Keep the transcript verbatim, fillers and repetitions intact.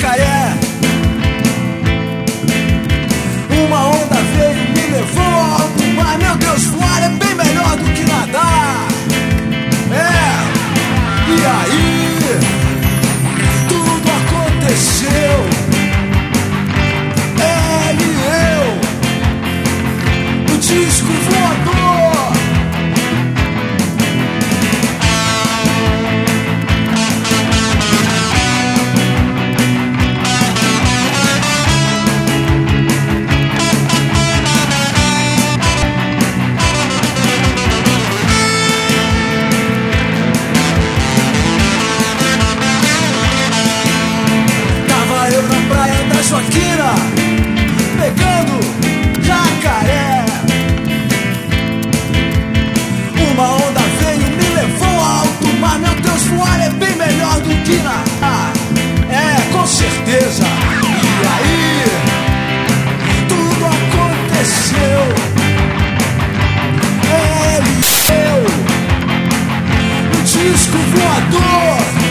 Jacaré. Uma onda veio e me levou ao alto mar. Meu Deus, voar é bem melhor do que nadar. É, e aí tudo aconteceu. Ele e eu, o disco voador. Joaquina, pegando jacaré. Uma onda veio e me levou ao alto mar. Meu Deus, voar é bem melhor do que nadar. É, com certeza. E aí tudo aconteceu. Ele e eu, o disco voador.